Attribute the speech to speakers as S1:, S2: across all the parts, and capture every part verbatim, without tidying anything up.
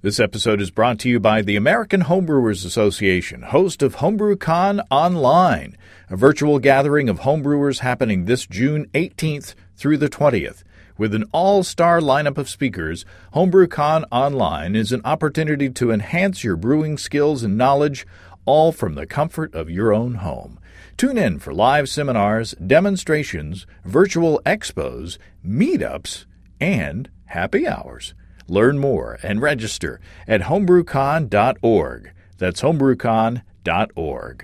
S1: This episode is brought to you by the American Homebrewers Association, host of HomebrewCon Online, a virtual gathering of homebrewers happening this June eighteenth through the twentieth. With an all-star lineup of speakers, HomebrewCon Online is an opportunity to enhance your brewing skills and knowledge, all from the comfort of your own home. Tune in for live seminars, demonstrations, virtual expos, meetups, and happy hours. Learn more and register at homebrewcon dot org. That's homebrewcon dot org.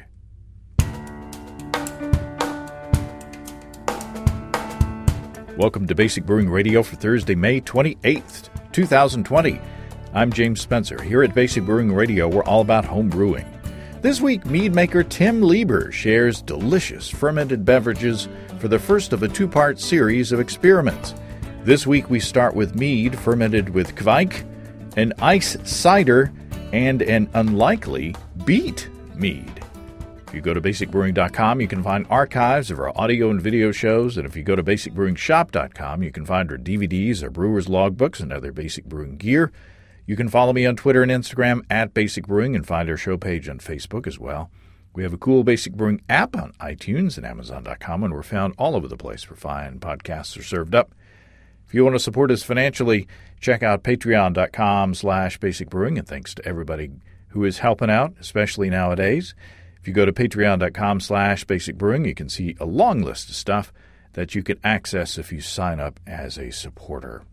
S1: Welcome to Basic Brewing Radio for Thursday, May twenty-eighth, twenty twenty. I'm James Spencer. Here at Basic Brewing Radio, we're all about home brewing. This week, mead maker Tim Lieber shares delicious fermented beverages for the first of a two-part series of experiments. This week, we start with mead fermented with Kveik, an ice cider, and an unlikely beet mead. If you go to basic brewing dot com, you can find archives of our audio and video shows, and if you go to basic brewing shop dot com, you can find our D V Ds, our brewer's logbooks, and other Basic Brewing gear. You can follow me on Twitter and Instagram at Basic Brewing and find our show page on Facebook as well. We have a cool Basic Brewing app on iTunes and amazon dot com, and we're found all over the place where fine podcasts are served up. If you want to support us financially, check out patreon dot com slash basic brewing, and thanks to everybody who is helping out, especially nowadays. If you go to patreon dot com slash basic brewing, you can see a long list of stuff that you can access if you sign up as a supporter.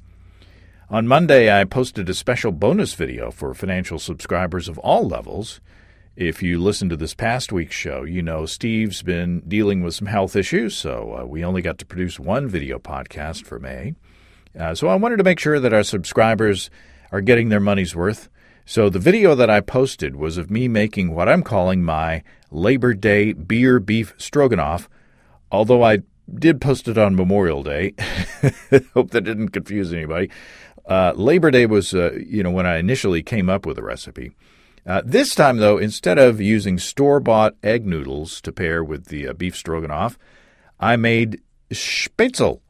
S1: On Monday, I posted a special bonus video for financial subscribers of all levels. If you listened to this past week's show, you know Steve's been dealing with some health issues, so uh, we only got to produce one video podcast for May. Uh, so I wanted to make sure that our subscribers are getting their money's worth. So the video that I posted was of me making what I'm calling my Labor Day beer beef stroganoff, although I did post it on Memorial Day. Hope that didn't confuse anybody. Uh, Labor Day was, uh, you know, when I initially came up with the recipe. Uh, this time, though, instead of using store-bought egg noodles to pair with the uh, beef stroganoff, I made Spätzle,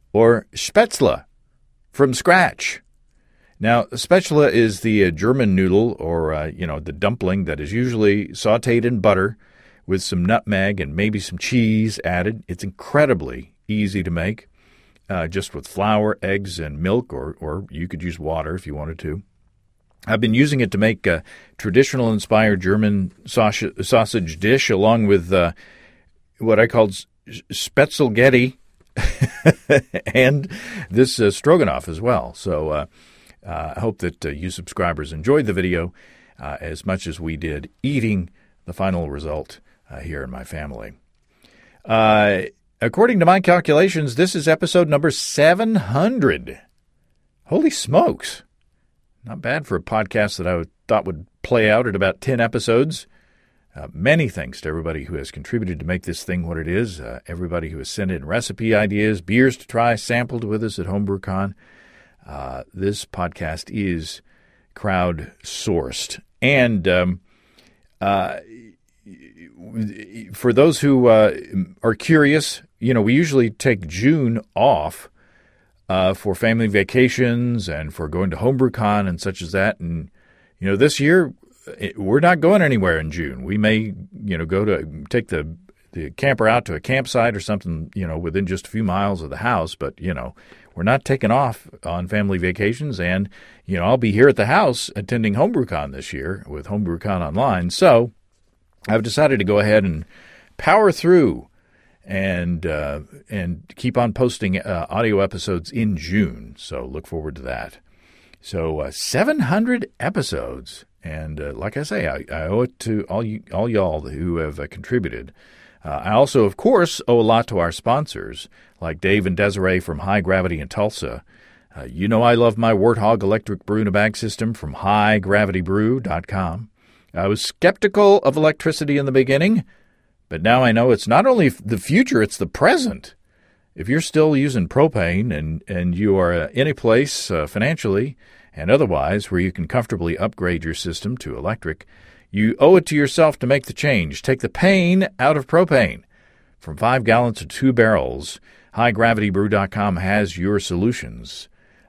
S1: or Spätzle, from scratch. Now, Spätzle is the uh, German noodle, or, uh, you know, the dumpling that is usually sautéed in butter with some nutmeg and maybe some cheese added. It's incredibly easy to make, uh, just with flour, eggs, and milk, or, or you could use water if you wanted to. I've been using it to make a traditional-inspired German sausage, sausage dish along with uh, what I called Spätzlegetti, and this uh, stroganoff as well. So uh, uh, I hope that uh, you subscribers enjoyed the video uh, as much as we did eating the final result uh, here in my family. Uh, according to my calculations, this is episode number seven hundred. Holy smokes. Not bad for a podcast that I would, thought would play out at about ten episodes. Uh, many thanks to everybody who has contributed to make this thing what it is, uh, everybody who has sent in recipe ideas, beers to try, sampled with us at HomebrewCon. Uh, this podcast is crowd-sourced. And um, uh, for those who uh, are curious, you know, we usually take June off uh, for family vacations and for going to HomebrewCon and such as that. And, you know, this year, we're not going anywhere in June. We may, you know, go to take the, the camper out to a campsite or something, you know, within just a few miles of the house. But, you know, we're not taking off on family vacations. And, you know, I'll be here at the house attending HomebrewCon this year with HomebrewCon Online. So I've decided to go ahead and power through and uh, and keep on posting uh, audio episodes in June. So look forward to that. So uh, seven hundred episodes. And uh, like I say, I, I owe it to all you, all y'all who have uh, contributed. Uh, I also, of course, owe a lot to our sponsors, like Dave and Desiree from High Gravity in Tulsa. Uh, you know I love my Warthog electric brew-in-a-bag system from high gravity brew dot com. I was skeptical of electricity in the beginning, but now I know it's not only the future, it's the present. If you're still using propane and, and you are uh, in a place uh, financially and otherwise where you can comfortably upgrade your system to electric, you owe it to yourself to make the change. Take the pain out of propane. From five gallons to two barrels, high gravity brew dot com has your solutions.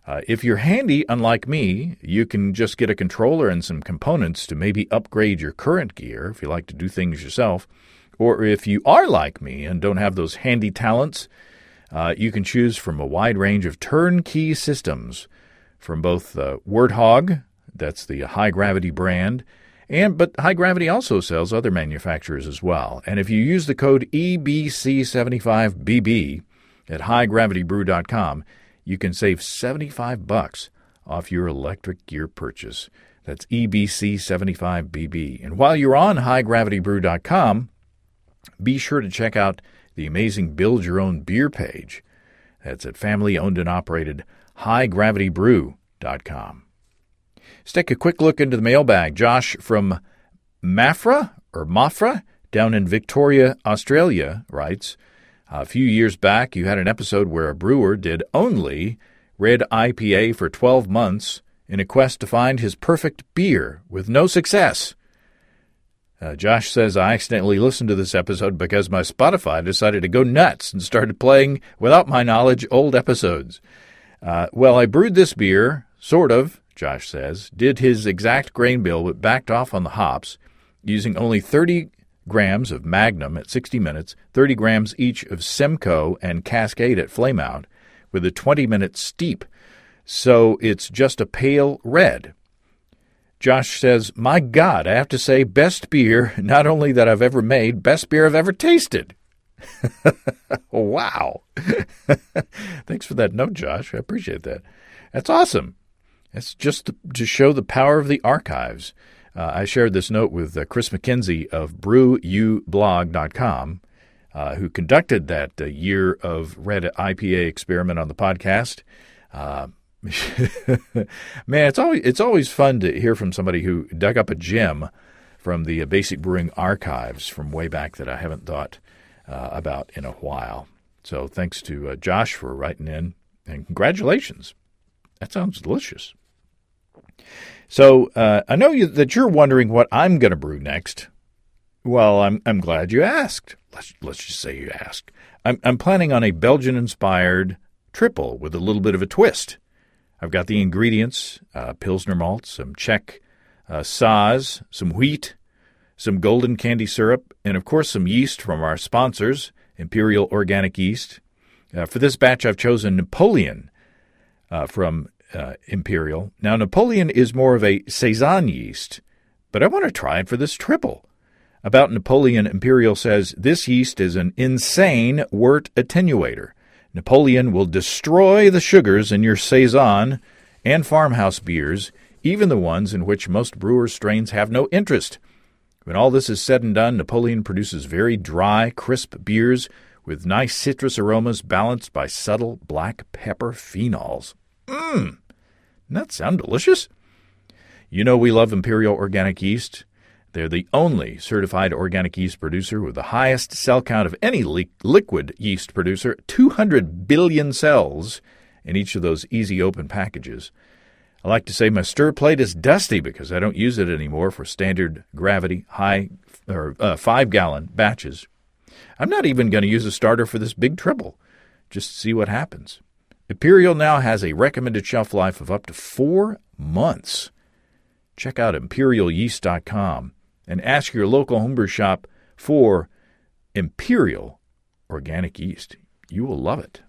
S1: Uh, if you're handy, unlike me, you can just get a controller and some components to maybe upgrade your current gear if you like to do things yourself. Or if you are like me and don't have those handy talents, uh, you can choose from a wide range of turnkey systems from both uh, Warthog, that's the high-gravity brand, and but High Gravity also sells other manufacturers as well. And if you use the code E B C seventy-five B B at high gravity brew dot com, you can save seventy-five bucks off your electric gear purchase. That's E B C seventy-five B B. And while you're on high gravity brew dot com, be sure to check out the amazing Build Your Own Beer page. That's at family-owned and operated high gravity brew dot com. Let's take a quick look into the mailbag. Josh from Mafra, or Mafra, down in Victoria, Australia, writes, a few years back, you had an episode where a brewer did only red I P A for twelve months in a quest to find his perfect beer with no success. Uh, Josh says, I accidentally listened to this episode because my Spotify decided to go nuts and started playing, without my knowledge, old episodes. Uh, well, I brewed this beer, sort of, Josh says, did his exact grain bill but backed off on the hops, using only thirty grams of Magnum at sixty minutes, thirty grams each of Simcoe and Cascade at flameout, with a twenty-minute steep. So it's just a pale red. Josh says, my God, I have to say, best beer, not only that I've ever made, best beer I've ever tasted. Wow. Thanks for that note, Josh. I appreciate that. That's awesome. It's just to show the power of the archives. Uh, I shared this note with uh, Chris McKenzie of brew u blog dot com, uh, who conducted that uh, year of red I P A experiment on the podcast. Uh, man, it's always it's always fun to hear from somebody who dug up a gem from the uh, Basic Brewing archives from way back that I haven't thought uh, about in a while. So thanks to uh, Josh for writing in, and congratulations. That sounds delicious. So uh, I know you, that you're wondering what I'm going to brew next. Well, I'm I'm glad you asked. Let's let's just say you asked. I'm I'm planning on a Belgian-inspired triple with a little bit of a twist. I've got the ingredients: uh, Pilsner malt, some Czech uh, Saaz, some wheat, some golden candy syrup, and of course some yeast from our sponsors, Imperial Organic Yeast. Uh, for this batch, I've chosen Napoleon uh, from Uh, Imperial. Now, Napoleon is more of a Saison yeast, but I want to try it for this triple. About Napoleon, Imperial says, this yeast is an insane wort attenuator. Napoleon will destroy the sugars in your Saison and farmhouse beers, even the ones in which most brewers' strains have no interest. When all this is said and done, Napoleon produces very dry, crisp beers with nice citrus aromas balanced by subtle black pepper phenols. Mmm, doesn't that sound delicious? You know we love Imperial Organic Yeast. They're the only certified organic yeast producer with the highest cell count of any li- liquid yeast producer, two hundred billion cells in each of those easy open packages. I like to say my stir plate is dusty because I don't use it anymore for standard gravity high or uh, five-gallon batches. I'm not even going to use a starter for this big triple. Just see what happens. Imperial now has a recommended shelf life of up to four months. Check out imperial yeast dot com and ask your local homebrew shop for Imperial Organic Yeast. You will love it.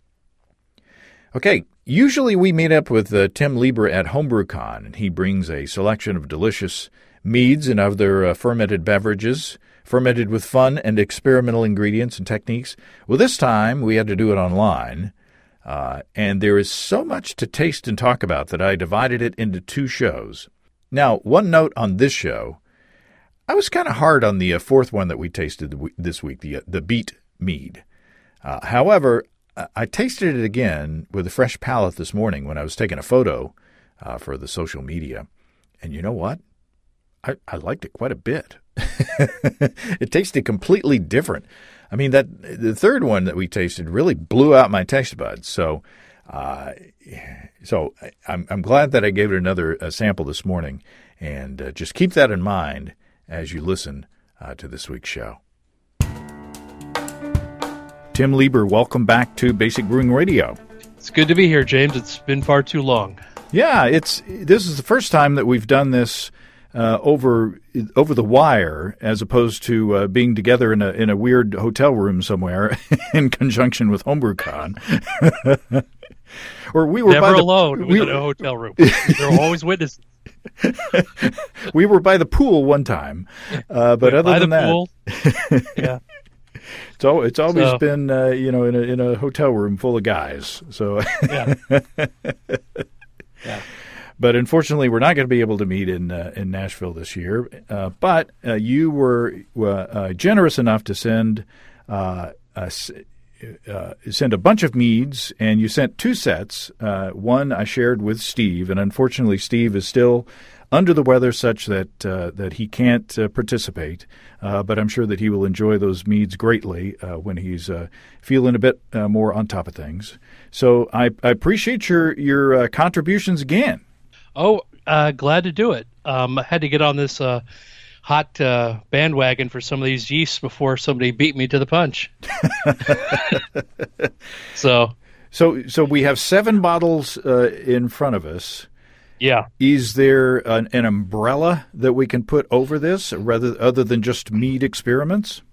S1: Okay, usually we meet up with uh, Tim Lieber at HomebrewCon, and he brings a selection of delicious meads and other uh, fermented beverages, fermented with fun and experimental ingredients and techniques. Well, this time we had to do it online. Uh, and there is so much to taste and talk about that I divided it into two shows. Now, one note on this show, I was kind of hard on the uh, fourth one that we tasted this week, the, uh, the beet mead. Uh, however, I tasted it again with a fresh palate this morning when I was taking a photo uh, for the social media. And you know what? I, I liked it quite a bit. It tasted completely different. I mean, that the third one that we tasted really blew out my taste buds. So, uh, so I'm, I'm glad that I gave it another uh, sample this morning. And uh, just keep that in mind as you listen uh, to this week's show. Tim Lieber, welcome back to Basic Brewing Radio.
S2: It's good to be here, James. It's been far too long.
S1: Yeah, it's this is the first time that we've done this uh, over over the wire, as opposed to uh, being together in a in a weird hotel room somewhere in conjunction with HomebrewCon. Or we were
S2: never
S1: by the,
S2: alone
S1: we,
S2: in a hotel room. There were always witnesses.
S1: We were by the pool one time, uh, but other
S2: by
S1: than
S2: the
S1: that,
S2: pool. yeah,
S1: it's all, it's always
S2: so,
S1: been uh, you know in a in a hotel room full of guys. So
S2: yeah, yeah.
S1: But unfortunately, we're not going to be able to meet in uh, in Nashville this year. Uh, but uh, you were uh, uh, generous enough to send uh, a, uh, send a bunch of meads, and you sent two sets. Uh, one I shared with Steve, and unfortunately, Steve is still under the weather, such that uh, that he can't uh, participate. Uh, but I'm sure that he will enjoy those meads greatly uh, when he's uh, feeling a bit uh, more on top of things. So I, I appreciate your your uh, contributions again.
S2: Oh, uh, glad to do it. Um, I had to get on this uh, hot uh, bandwagon for some of these yeasts before somebody beat me to the punch. so,
S1: so, so we have seven bottles uh, in front of us.
S2: Yeah.
S1: Is there an, an umbrella that we can put over this, rather other than just mead experiments?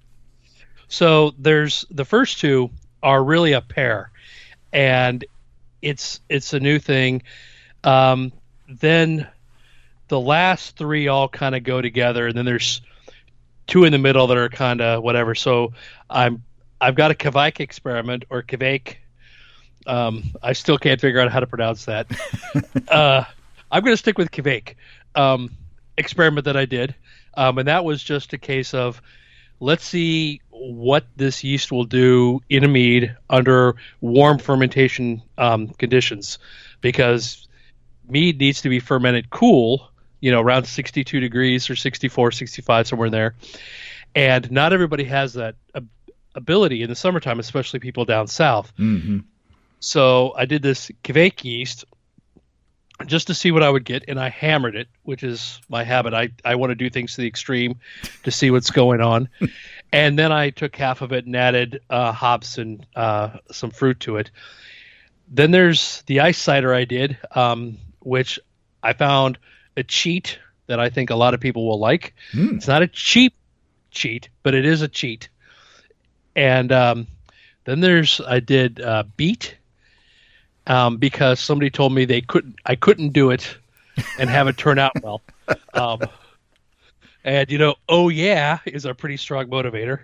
S2: So there's the first two are really a pair, and it's it's a new thing. Um, then the last three all kind of go together, and then there's two in the middle that are kind of whatever. So I'm I've got a Kveik experiment or Kveik. Um, I still can't figure out how to pronounce that. uh, I'm going to stick with Kveik um, experiment that I did, um, and that was just a case of let's see what this yeast will do in a mead under warm fermentation um, conditions, because mead needs to be fermented cool, you know, around sixty-two degrees or sixty-four, sixty-five, somewhere in there. And not everybody has that ab- ability in the summertime, especially people down south.
S1: Mm-hmm.
S2: So I did this Kveik yeast just to see what I would get, and I hammered it, which is my habit. I, I want to do things to the extreme to see what's going on. And then I took half of it and added uh, hops and uh, some fruit to it. Then there's the ice cider I did, um, which I found a cheat that I think a lot of people will like. Mm. It's not a cheap cheat, but it is a cheat. And um, then there's I did uh, beet um, because somebody told me they couldn't. I couldn't do it and have it turn out well. Um, and you know, oh yeah, is a pretty strong motivator.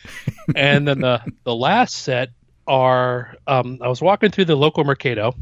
S2: And then the the last set are um, I was walking through the local Mercado,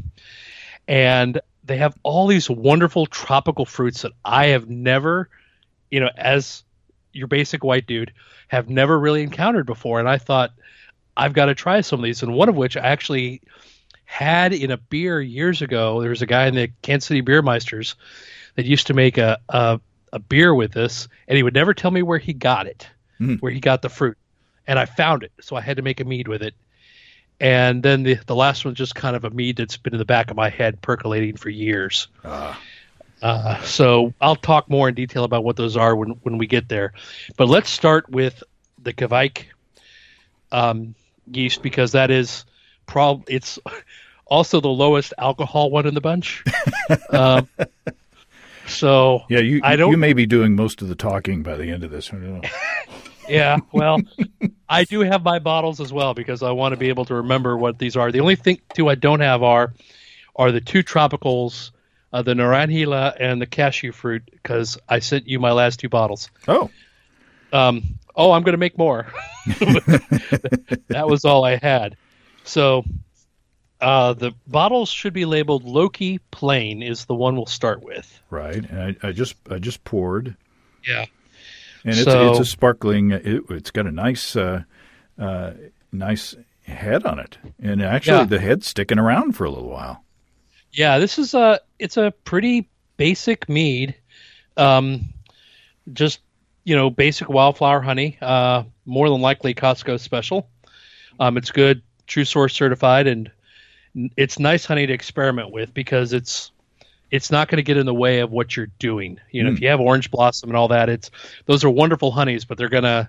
S2: and they have all these wonderful tropical fruits that I have never, you know, as your basic white dude, have never really encountered before. And I thought, I've got to try some of these. And one of which I actually had in a beer years ago. There was a guy in the Kansas City Beer Meisters that used to make a, a, a beer with this, and he would never tell me where he got it, mm. where he got the fruit. And I found it, so I had to make a mead with it. And then the, the last one's just kind of a mead that's been in the back of my head percolating for years. Uh. Uh, so I'll talk more in detail about what those are when, when we get there. But let's start with the Kveik um, yeast, because that is prob- it's also the lowest alcohol one in the bunch. um, so
S1: yeah, you
S2: I don't,
S1: you may be doing most of the talking by the end of this. I don't know.
S2: Yeah, well, I do have my bottles as well because I want to be able to remember what these are. The only thing two I don't have are are the two tropicals, uh, the Naranjila and the cashew fruit, because I sent you my last two bottles.
S1: Oh.
S2: Um, oh, I'm going to make more. That was all I had. So uh, the bottles should be labeled Loki Plain is the one we'll start with.
S1: Right, and I, I just I just poured.
S2: Yeah.
S1: And it's
S2: so,
S1: it's a sparkling. It, it's got a nice, uh, uh, nice head on it, and actually
S2: yeah.
S1: the head's sticking around for a little while.
S2: Yeah, this is a it's a pretty basic mead, um, just you know basic wildflower honey. Uh, more than likely Costco special. Um, it's good, True Source certified, and it's nice honey to experiment with because it's. It's not going to get in the way of what you're doing. You know, mm. if you have orange blossom and all that, it's those are wonderful honeys, but they're gonna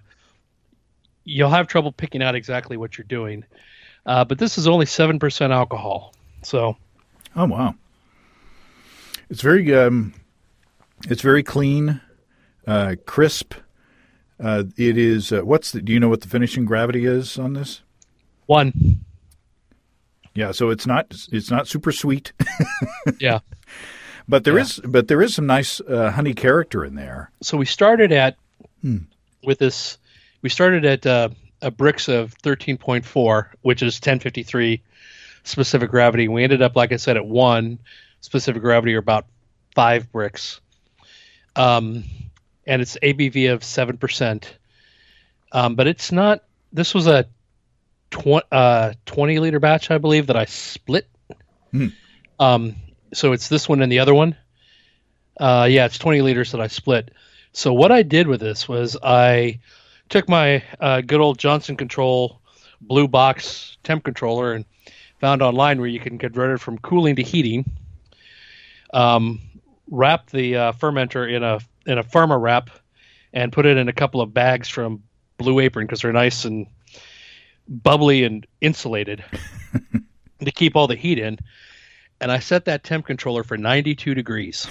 S2: you'll have trouble picking out exactly what you're doing. Uh, but this is only seven percent alcohol, So,
S1: oh wow, it's very um, it's very clean, uh, crisp. Uh, it is. Uh, what's the? Do you know what the finishing gravity is on this?
S2: One.
S1: Yeah, so it's not it's not super sweet.
S2: Yeah.
S1: But there
S2: yeah.
S1: is but there is some nice uh, honey character in there.
S2: So we started at
S1: hmm.
S2: with this. We started at uh, a Brix of thirteen point four, which is ten fifty-three specific gravity. We ended up, like I said, at one specific gravity, or about five Brix. Um, and it's A B V of seven percent. Um, but it's not. This was a tw- uh, twenty liter batch, I believe, that I split.
S1: Hmm.
S2: Um. So it's this one and the other one. Uh, yeah, it's twenty liters that I split. So what I did with this was I took my uh, good old Johnson Control blue box temp controller and found online where you can convert it from cooling to heating. Um, wrap the uh, fermenter in a in a Pharma wrap and put it in a couple of bags from Blue Apron because they're nice and bubbly and insulated to keep all the heat in. And I set that temp controller for ninety-two degrees,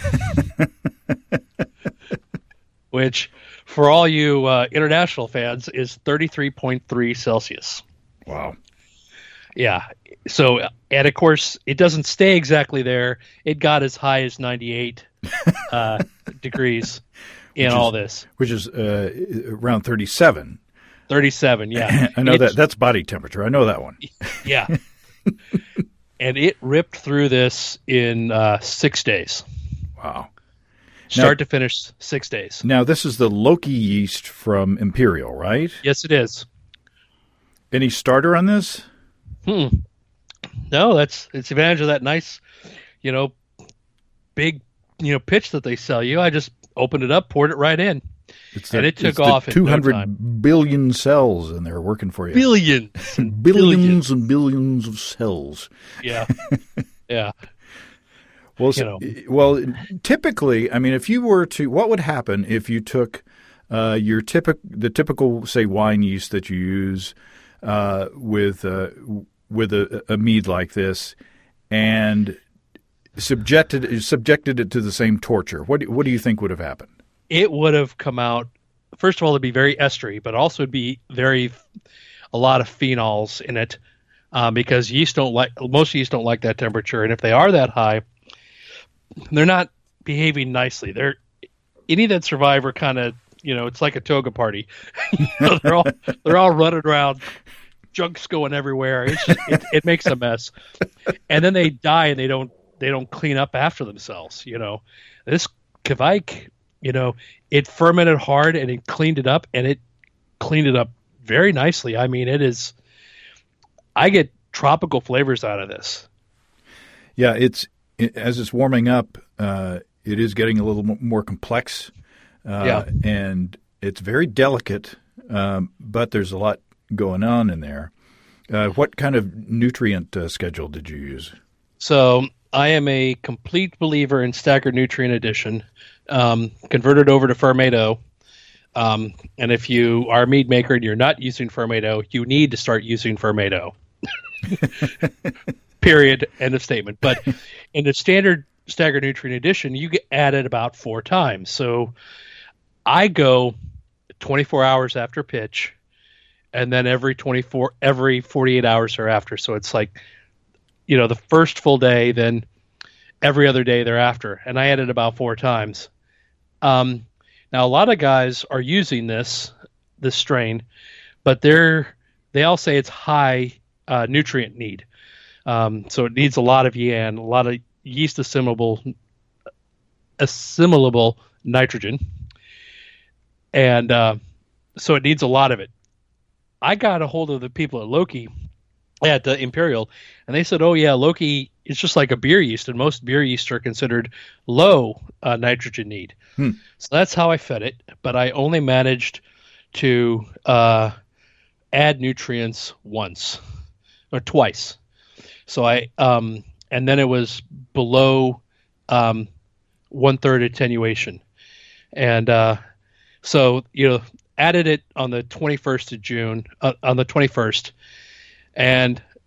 S2: which for all you uh, international fans is thirty-three point three Celsius.
S1: Wow.
S2: Yeah. So, and of course, it doesn't stay exactly there. It got as high as ninety-eight uh, degrees in
S1: which
S2: all
S1: is,
S2: this.
S1: Which is uh, around thirty-seven.
S2: thirty-seven, yeah.
S1: I know
S2: it's,
S1: that. That's body temperature. I know that one.
S2: Yeah. And it ripped through this in uh, six days.
S1: Wow.
S2: Start
S1: now,
S2: to finish, six days.
S1: Now, this is the Loki yeast from Imperial, right?
S2: Yes, it is.
S1: Any starter on this?
S2: Hmm. No, that's it's advantage of that nice, you know, big, you know, pitch that they sell you. I just opened it up, poured it right in,
S1: it's the,
S2: and it took
S1: it's
S2: off
S1: the
S2: in
S1: two hundred
S2: no time.
S1: billion cells in there working for you.
S2: Billions,
S1: billions,
S2: billions
S1: and billions of cells.
S2: Yeah, yeah.
S1: Well, so, you know. well, typically, I mean, if you were to, what would happen if you took uh, your typical, the typical, say, wine yeast that you use uh, with uh, with a, a mead like this, and subjected subjected it to the same torture? What do, what do you think would have happened?
S2: It would have come out. First of all, it'd be very estery, but also it'd be very a lot of phenols in it, um, because yeast don't like most yeast don't like that temperature, and if they are that high, they're not behaving nicely. They're any that survive are kind of, you know, it's like a toga party. You know, they're all they're all running around, junk's going everywhere. It's just, it, it makes a mess, and then they die and they don't they don't clean up after themselves. You know, this Kveik, you know, it fermented hard and it cleaned it up, and it cleaned it up very nicely. I mean, it is. I get tropical flavors out of this.
S1: Yeah, it's. As it's warming up, uh, it is getting a little more complex, uh,
S2: yeah.
S1: and it's very delicate, um, but there's a lot going on in there. Uh, what kind of nutrient uh, schedule did you use?
S2: So I am a complete believer in staggered nutrient addition, um, converted over to Fermato. Um, and if you are a mead maker and you're not using Fermato, you need to start using Fermato. Period. End of statement. But in the standard staggered nutrient addition, you get added about four times. So I go twenty-four hours after pitch, and then every twenty-four, every forty-eight hours thereafter. So it's like, you know, the first full day, then every other day thereafter. And I added about four times. Um, now a lot of guys are using this this strain, but they're they all say it's high uh, nutrient need. Um, so it needs a lot of yan, a lot of yeast assimilable, assimilable nitrogen. And uh, so it needs a lot of it. I got a hold of the people at Loki, at uh, Imperial, and they said, oh, yeah, Loki is just like a beer yeast, and most beer yeasts are considered low uh, nitrogen need. Hmm. So that's how I fed it, but I only managed to uh, add nutrients once or twice. So I, um, and then it was below um, one third attenuation, and uh, so you know, added it on the twenty-first of June, uh, on the twenty-first, and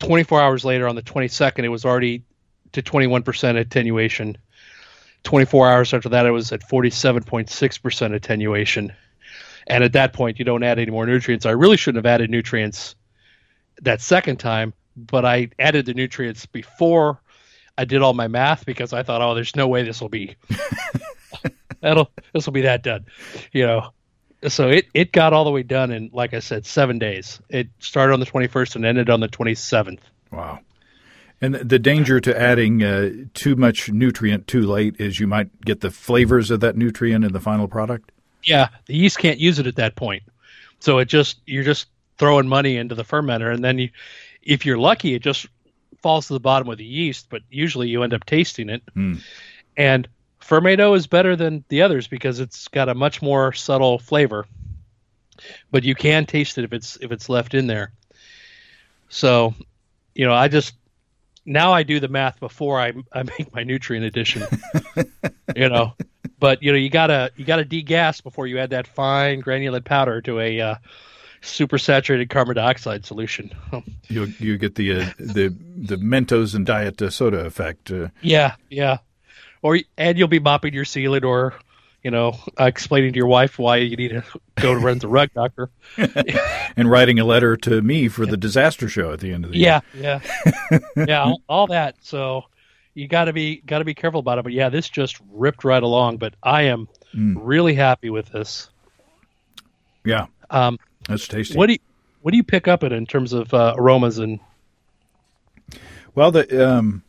S2: twenty-four hours later, on the twenty-second, it was already to twenty-one percent attenuation. twenty-four hours after that, it was at forty-seven point six percent attenuation. And at that point, you don't add any more nutrients. I really shouldn't have added nutrients that second time, but I added the nutrients before I did all my math because I thought, oh, there's no way this will be that'll this will be that done, you know. So it, it got all the way done in, like I said, seven days. It started on the twenty-first and ended on the twenty-seventh.
S1: Wow. And the danger to adding uh, too much nutrient too late is you might get the flavors of that nutrient in the final product?
S2: Yeah, the yeast can't use it at that point. So it just you're just throwing money into the fermenter, and then you, if you're lucky, it just falls to the bottom with the yeast, but usually you end up tasting it. Mm. And Fermento is better than the others because it's got a much more subtle flavor, but you can taste it if it's if it's left in there. So, you know, I just now I do the math before I I make my nutrient addition. you know, but you know you gotta you gotta degas before you add that fine granulate powder to a uh, super saturated carbon dioxide solution.
S1: you you get the uh, the the Mentos and diet uh, soda effect. Uh.
S2: Yeah, yeah. Or and you'll be mopping your ceiling, or you know, uh, explaining to your wife why you need to go to rent the rug doctor,
S1: and writing a letter to me for the disaster show at the end of the
S2: yeah,
S1: year.
S2: Yeah, yeah, yeah, all, all that. So you got to be got to be careful about it. But yeah, this just ripped right along. But I am mm. really happy with this.
S1: Yeah,
S2: um,
S1: that's tasty.
S2: What do you what do you pick up it in terms of uh, aromas and?
S1: Well, the um.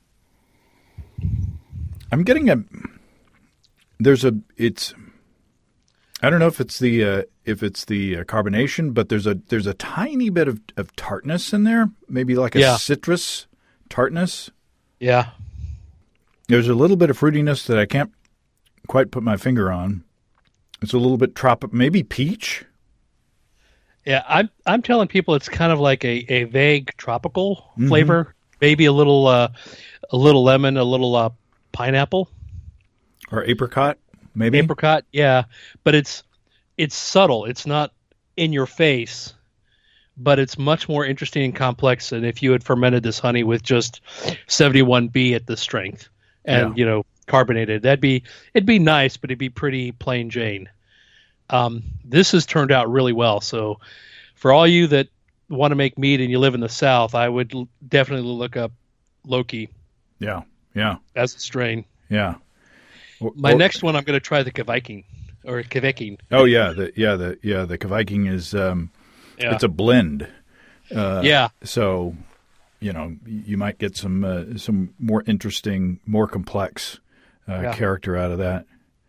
S1: I'm getting a. There's a. It's. I don't know if it's the uh, if it's the uh, carbonation, but there's a there's a tiny bit of, of tartness in there, maybe like a
S2: yeah.
S1: citrus tartness.
S2: Yeah.
S1: There's a little bit of fruitiness that I can't quite put my finger on. It's a little bit tropical, maybe peach.
S2: Yeah, I'm I'm telling people it's kind of like a, a vague tropical mm-hmm. flavor, maybe a little uh, a little lemon, a little uh, pineapple
S1: or apricot, maybe
S2: apricot. Yeah, but it's it's subtle. It's not in your face, but it's much more interesting and complex than if you had fermented this honey with just seventy-one B at the strength and yeah. you know carbonated. That'd be it'd be nice, but it'd be pretty plain Jane. Um, this has turned out really well. So for all you that want to make mead and you live in the South, I would l- definitely look up Loki.
S1: Yeah. Yeah.
S2: As a strain.
S1: Yeah.
S2: Or, My or, next one, I'm going to try the Kveikking or Kveikking.
S1: Oh yeah. The, yeah. The, yeah. The Kveikking is, um, yeah. it's a blend. Uh,
S2: yeah.
S1: So, you know, you might get some, uh, some more interesting, more complex, uh, yeah. character out of that.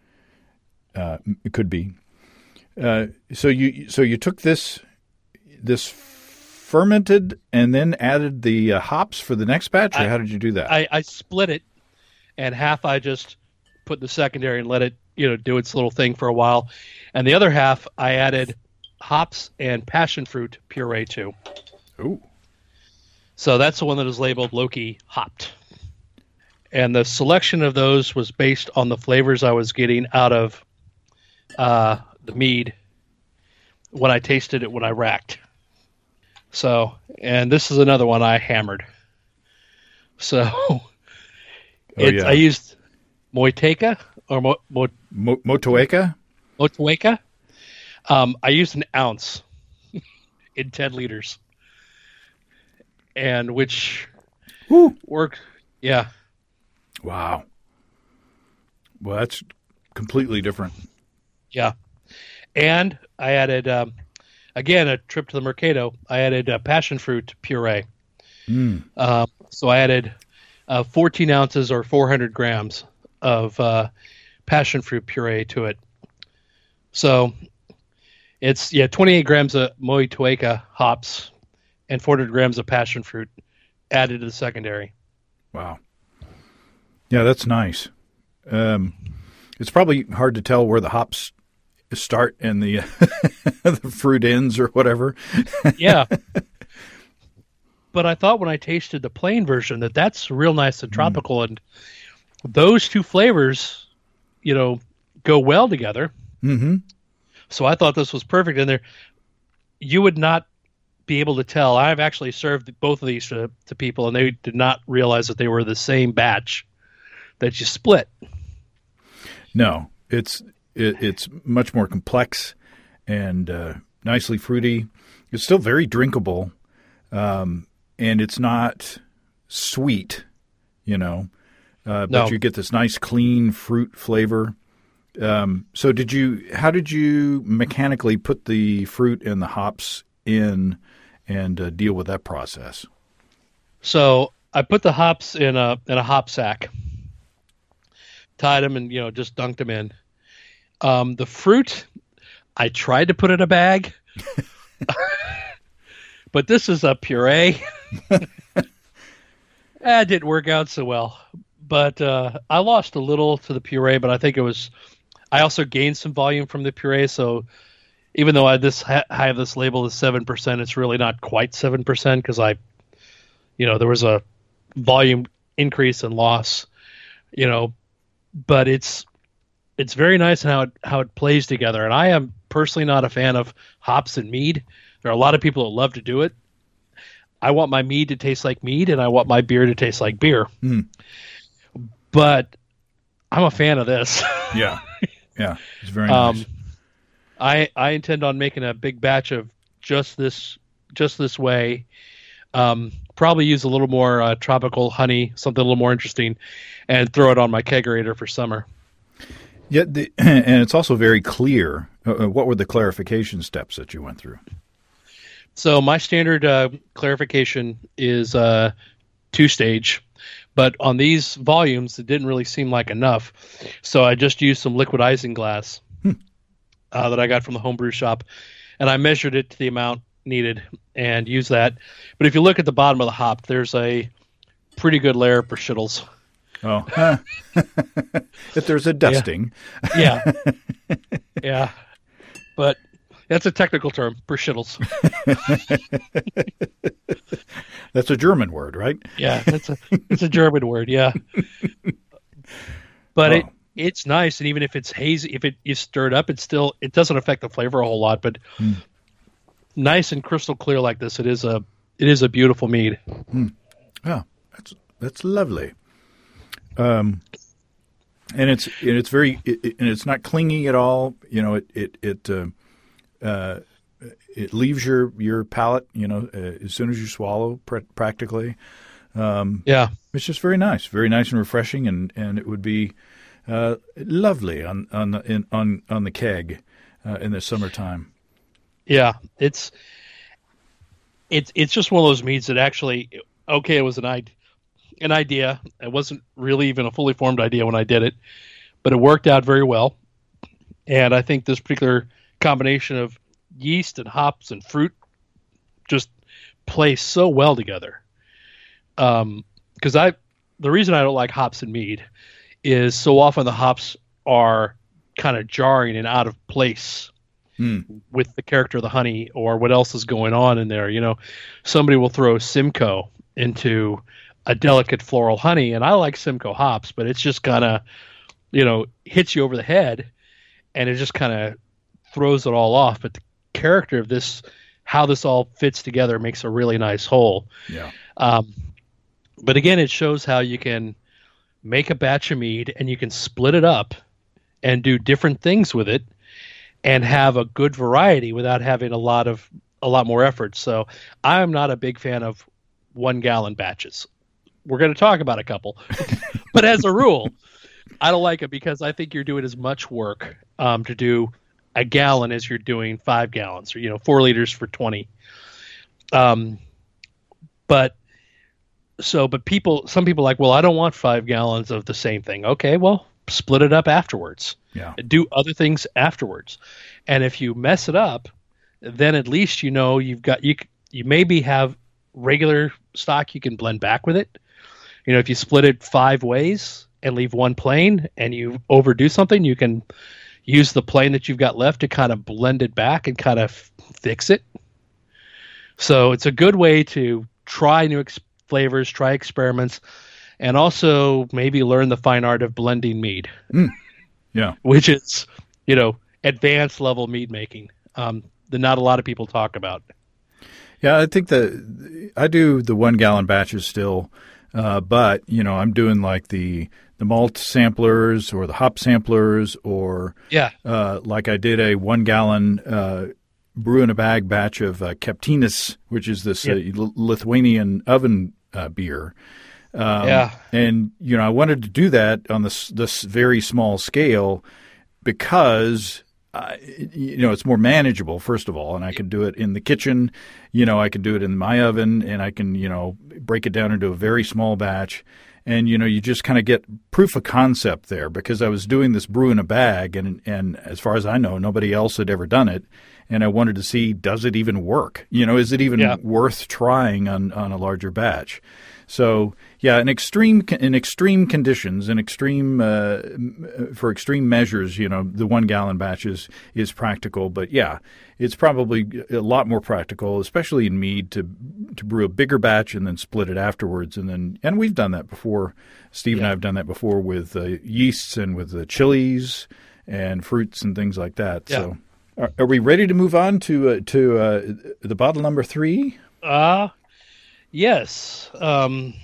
S1: Uh, it could be. Uh, so you, so you took this, this fermented and then added the uh, hops for the next batch, or I, how did you do that?
S2: I, I split it, and half I just put in the secondary and let it, you know, do its little thing for a while, and the other half I added hops and passion fruit puree to.
S1: Ooh.
S2: So that's the one that is labeled Loki hopped, and the selection of those was based on the flavors I was getting out of uh, the mead when I tasted it when I racked. So, and this is another one I hammered. So, oh, it's, yeah. I used Moitueka or Mo, Mo,
S1: Mo, Motueka.
S2: Motueka. Um, I used an ounce in ten liters, and which
S1: Woo.
S2: worked. Yeah.
S1: Wow. Well, that's completely different.
S2: Yeah, and I added. Um, Again, a trip to the Mercado, I added uh, passion fruit puree. Mm. Uh, so I added uh, fourteen ounces or four hundred grams of uh, passion fruit puree to it. So it's, yeah, twenty-eight grams of Moitueka hops and four hundred grams of passion fruit added to the secondary.
S1: Wow. Yeah, that's nice. Um, it's probably hard to tell where the hops start and the the fruit ends or whatever.
S2: Yeah. But I thought when I tasted the plain version that that's real nice and tropical, mm. and those two flavors, you know, go well together.
S1: Mm-hmm.
S2: So I thought this was perfect. And there, you would not be able to tell. I've actually served both of these to, to people, and they did not realize that they were the same batch that you split.
S1: No, it's it, it's much more complex and uh, nicely fruity. It's still very drinkable, um, and it's not sweet, you know, uh, but
S2: No.
S1: you get this nice clean fruit flavor. Um, so did you, how did you mechanically put the fruit and the hops in and uh, deal with that process?
S2: So I put the hops in a in a hop sack, tied them, and you know just dunked them in. Um, the fruit, I tried to put in a bag, but this is a puree. That didn't work out so well. But uh, I lost a little to the puree, but I think it was. I also gained some volume from the puree, so even though I this ha- I have this label as seven percent, it's really not quite seven percent because I, you know, there was a volume increase and loss, you know, but it's it's very nice in how it how it plays together. And I am personally not a fan of hops and mead. There are a lot of people that love to do it. I want my mead to taste like mead, and I want my beer to taste like beer.
S1: Mm.
S2: But I'm a fan of this.
S1: Yeah, yeah, it's very nice.
S2: Um, I I intend on making a big batch of just this just this way. Um, probably use a little more uh, tropical honey, something a little more interesting, and throw it on my kegerator for summer.
S1: Yeah, the, and it's also very clear. Uh, what were the clarification steps that you went through?
S2: So my standard uh, clarification is uh, two stage, but on these volumes it didn't really seem like enough, so I just used some liquid isinglass
S1: Hmm.
S2: uh, that I got from the homebrew shop, and I measured it to the amount needed and used that. But if you look at the bottom of the hop, there's a pretty good layer of shittles.
S1: Oh, huh. If there's a dusting.
S2: Yeah, yeah, but that's a technical term, perschittles.
S1: That's a German word, right?
S2: Yeah, that's a it's a German word. Yeah, but
S1: Oh.
S2: it it's nice, and even if it's hazy, if it is stirred up, it's still it doesn't affect the flavor a whole lot. But
S1: Hmm.
S2: nice and crystal clear like this, it is a it is a beautiful mead.
S1: Oh, that's that's lovely. Um, and it's and it's very it, it- and it's not clingy at all. You know, it it it uh, uh, it leaves your your palate. You know, uh, as soon as you swallow, pr- practically.
S2: Yeah,
S1: It's just very nice, very nice and refreshing, and, and it would be uh, lovely on on the in, on on the keg uh, in the summertime.
S2: yeah, it's it's it's just one of those meads that actually okay, it was an idea. An idea. It wasn't really even a fully formed idea when I did it, but it worked out very well. And I think this particular combination of yeast and hops and fruit just plays so well together. Um, because I, the reason I don't like hops and mead is so often the hops are kind of jarring and out of place
S1: Hmm.
S2: with the character of the honey or what else is going on in there. You know, somebody will throw Simcoe into a delicate floral honey, and I like Simcoe hops, but it's just kind of, you know, hits you over the head, and it just kind of throws it all off. But the character of this, how this all fits together, makes a really nice whole.
S1: Yeah.
S2: Um, but again, it shows how you can make a batch of mead and you can split it up and do different things with it and have a good variety without having a lot of a lot more effort. So I'm not a big fan of one gallon batches. We're going to talk about a couple, but as a rule, I don't like it because I think you're doing as much work um, to do a gallon as you're doing five gallons or, you know, four liters for twenty. Um, but so, but people, some people are like, well, I don't want five gallons of the same thing. Okay, well, split it up afterwards.
S1: Yeah.
S2: Do other things afterwards. And if you mess it up, then at least you know you've got you c- you maybe have regular stock you can blend back with it. You know, if you split it five ways and leave one plain and you overdo something, you can use the plain that you've got left to kind of blend it back and kind of f- fix it. So it's a good way to try new ex- flavors, try experiments, and also maybe learn the fine art of blending mead,
S1: Yeah.
S2: which is, you know, advanced level mead making um, that not a lot of people talk about.
S1: Yeah, I think the I do the one gallon batches still, uh, but you know I'm doing like the the malt samplers or the hop samplers, or
S2: yeah,
S1: uh, like I did a one gallon uh, brew in a bag batch of uh, Keptinis, which is this
S2: yeah.
S1: uh, Lithuanian oven uh, beer. Um,
S2: yeah,
S1: and you know I wanted to do that on this this very small scale because. Uh, you know, it's more manageable, first of all, and I can do it in the kitchen. You know, I can do it in my oven, and I can, you know, break it down into a very small batch. And, you know, you just kind of get proof of concept there because I was doing this brew in a bag, and, and as far as I know, nobody else had ever done it. And I wanted to see, does it even work? You know, is it even
S2: yeah.
S1: worth trying on, on a larger batch? So yeah, in extreme in extreme conditions, in extreme uh, for extreme measures, you know, the one gallon batches is practical. But yeah, it's probably a lot more practical, especially in mead, to to brew a bigger batch and then split it afterwards. And then and we've done that before. Steve yeah. and I have done that before with uh, yeasts and with the chilies and fruits and things like that.
S2: Yeah.
S1: So are, are we ready to move on to uh, to uh, the bottle number three?
S2: Uh Yes. Um,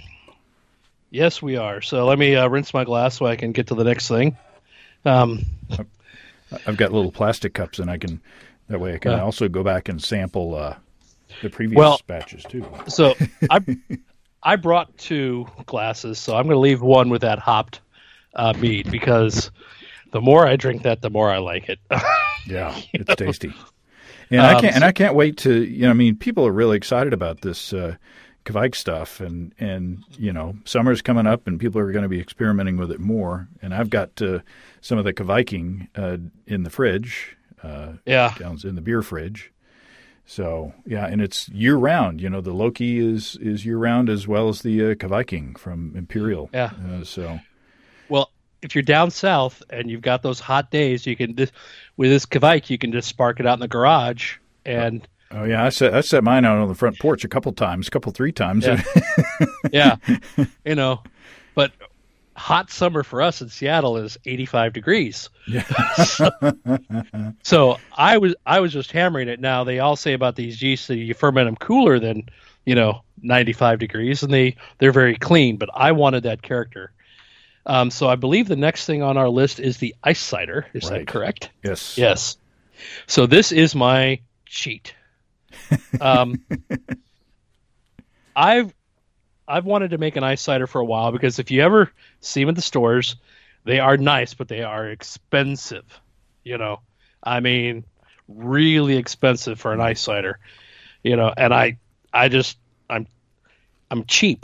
S2: yes, we are. So let me uh, rinse my glass so I can get to the next thing. Um,
S1: I've got little plastic cups, and I can that way I can uh, also go back and sample uh, the previous
S2: well,
S1: batches too.
S2: So I I brought two glasses, so I'm going to leave one with that hopped uh, mead because the more I drink that, the more I like it.
S1: Yeah, it's know? tasty, and um, I can't and I can't wait to you know I mean people are really excited about this. Uh, Kveik stuff, and, and you know summer's coming up and people are going to be experimenting with it more, and I've got uh, some of the Kveiking uh, in the fridge uh,
S2: yeah
S1: down in the beer fridge, so yeah, and it's year round. You know the Loki is is year round as well as the uh, Kveiking from Imperial.
S2: Yeah
S1: uh, so
S2: well if you're down south and you've got those hot days, you can just, with this Kveik you can just spark it out in the garage and
S1: Oh yeah, I set I set mine out on the front porch a couple times, a couple three times.
S2: Yeah, yeah. You know, but hot summer for us in Seattle is eighty-five degrees.
S1: Yeah.
S2: so, so I was I was just hammering it. Now they all say about these yeasts that you ferment them cooler than you know ninety-five degrees, and they they're very clean. But I wanted that character. Um, so I believe the next thing on our list is the ice cider. Is
S1: right.
S2: that correct?
S1: Yes.
S2: Yes. So this is my cheat. Um, I've I've wanted to make an ice cider for a while because if you ever see them at the stores, they are nice, but they are expensive. You know, I mean, really expensive for an ice cider. You know, and I I just I'm I'm cheap.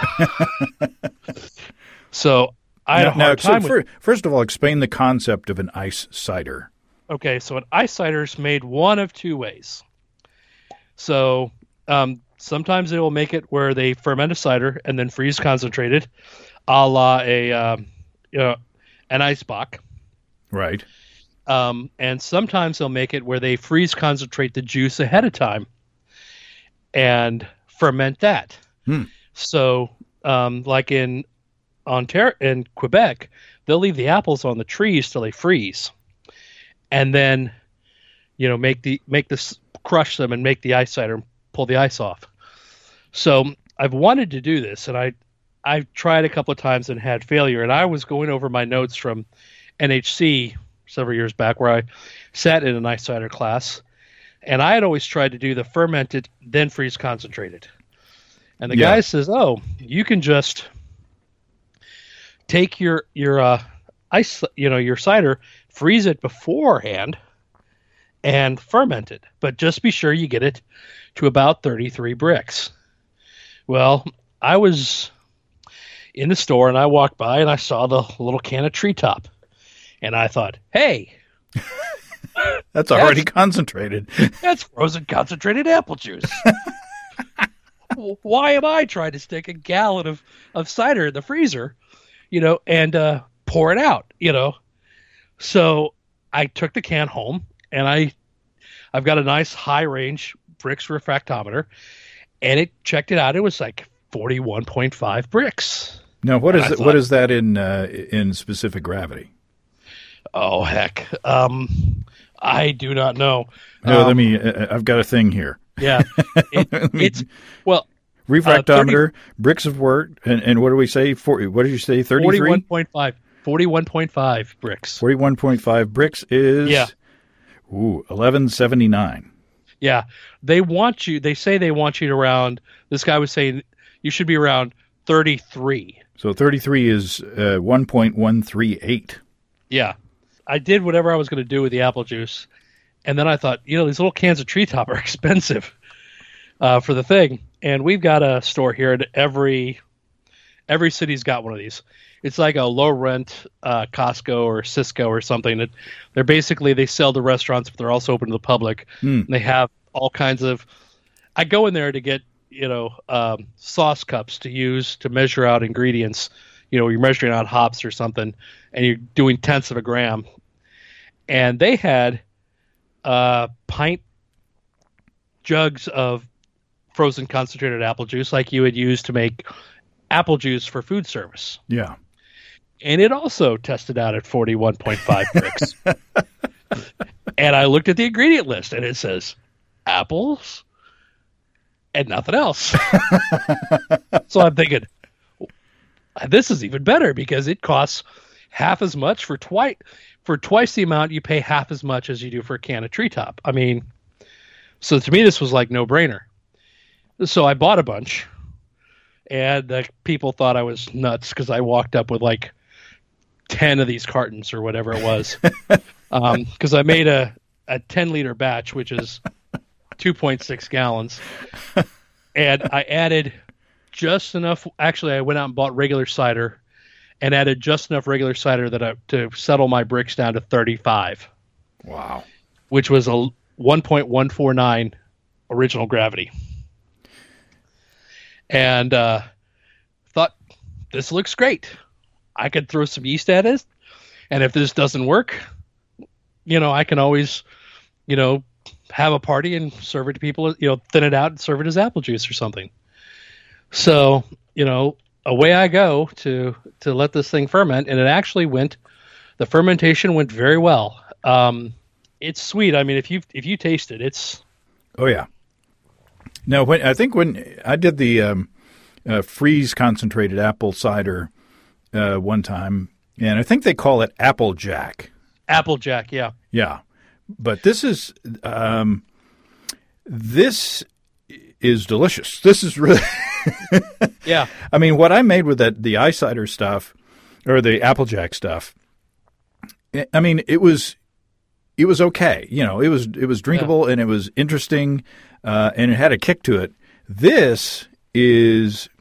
S2: So I had a hard
S1: now,
S2: time.
S1: So
S2: with,
S1: for, first of all, explain the concept of an ice cider.
S2: Okay, so an ice cider is made one of two ways. So um, sometimes they will make it where they ferment a cider and then freeze concentrated, a la a um, you know an ice bock.
S1: Right.
S2: Um, and sometimes they'll make it where they freeze concentrate the juice ahead of time and ferment that.
S1: Hmm.
S2: So um, like in Ontario, in Quebec, they'll leave the apples on the trees till they freeze, and then you know make the make this. crush them and make the ice cider and pull the ice off. So I've wanted to do this, and I, I've tried a couple of times and had failure. And I was going over my notes from N H C several years back where I sat in an ice cider class, and I had always tried to do the fermented, then freeze concentrated. And the
S1: yeah.
S2: guy says, oh, you can just take your, your uh, ice, you know, your cider, freeze it beforehand, and ferment it, but just be sure you get it to about thirty-three bricks. Well, I was in the store and I walked by and I saw the little can of Treetop, and I thought, hey,
S1: that's already that's, concentrated.
S2: That's frozen concentrated apple juice. Why am I trying to stick a gallon of, of cider in the freezer, you know, and uh, pour it out, you know? So I took the can home. And I, I've got a nice high range Brix refractometer, and it checked it out. It was like forty-one point five bricks.
S1: Now, what and is thought, what is that in uh, in specific gravity?
S2: Oh heck, um, I do not know.
S1: No,
S2: um,
S1: let me. Uh, I've got a thing here.
S2: Yeah, it, it's well.
S1: Refractometer, uh, bricks of wort, and, and what do we say? For, what did you say? thirty-three?
S2: forty-one point five. forty-one point five bricks.
S1: forty-one point five bricks is
S2: yeah.
S1: Ooh, eleven seventy-nine.
S2: Yeah. They want you, they say they want you to around, this guy was saying you should be around thirty-three.
S1: So thirty-three is uh, one point one three eight.
S2: Yeah. I did whatever I was going to do with the apple juice. And then I thought, you know, these little cans of Treetop are expensive uh, for the thing. And we've got a store here at every every city's got one of these. It's like a low rent uh, Costco or Cisco or something. That they're basically they sell to restaurants, but they're also open to the public.
S1: Mm.
S2: They have all kinds of. I go in there to get you know um, sauce cups to use to measure out ingredients. You know, you're measuring out hops or something, and you're doing tenths of a gram. And they had uh, pint jugs of frozen concentrated apple juice like you would use to make apple juice for food service.
S1: Yeah.
S2: And it also tested out at forty-one point five bricks. And I looked at the ingredient list and it says apples and nothing else. So I'm thinking, this is even better because it costs half as much for twice for twice the amount you pay half as much as you do for a can of Treetop. I mean, so to me this was like no brainer. So I bought a bunch, and the people thought I was nuts because I walked up with like ten of these cartons or whatever it was. Because um, I made a, a ten liter batch, which is two point six gallons. And I added just enough. Actually, I went out and bought regular cider and added just enough regular cider that I, to settle my bricks down to thirty-five.
S1: Wow. Which
S2: was a one point one four nine original gravity. And uh, thought, this looks great. I could throw some yeast at it. And if this doesn't work, you know, I can always, you know, have a party and serve it to people, you know, thin it out and serve it as apple juice or something. So, you know, away I go to, to let this thing ferment. And it actually went, the fermentation went very well. Um, it's sweet. I mean, if you, if you taste it, it's.
S1: Oh, yeah. Now, when I think when I did the um, uh, freeze concentrated apple cider uh, one time, and I think they call it Applejack.
S2: Applejack, yeah,
S1: yeah. But this is um, this is delicious. This is really,
S2: yeah.
S1: I mean, what I made with that the eye cider stuff or the Applejack stuff. I mean, it was it was okay. You know, it was it was drinkable yeah. and it was interesting. Uh, and it had a kick to it. This is,